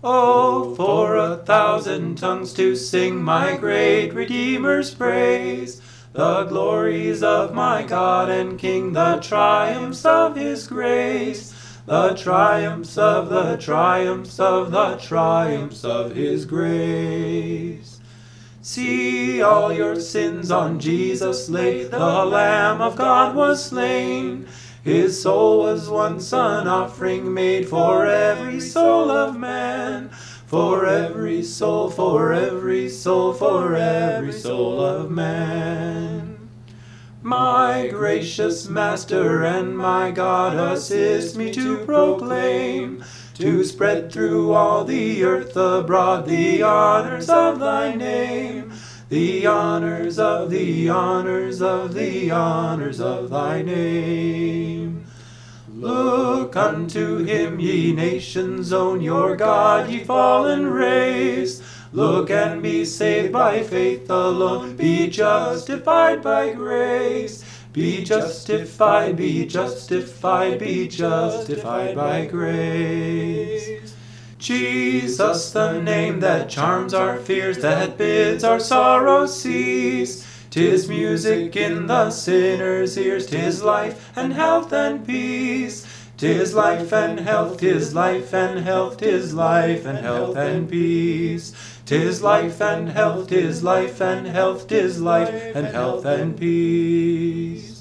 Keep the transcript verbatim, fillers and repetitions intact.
Oh, for a thousand tongues to sing my great Redeemer's praise, the glories of my God and King, the triumphs of his grace, the triumphs of the triumphs of the triumphs of his grace. See, all your sins on Jesus laid, the Lamb of God was slain. His soul was once an offering made for every soul of man, for every soul, for every soul, for every soul of man. My gracious Master and my God, assist me to proclaim, to spread through all the earth abroad the honors of thy name, the honors of the honors of the honors of thy name. Look unto him, ye nations, own your God, ye fallen race. Look and be saved by faith alone, be justified by grace. Be justified, be justified, be justified by grace. Jesus, the name that charms our fears, that bids our sorrows cease. 'Tis music in the sinner's ears, 'tis life and health and peace. 'Tis life and health, 'tis life and health, 'tis life and health and peace. 'Tis life and health, 'tis life and health, 'tis life and health and peace.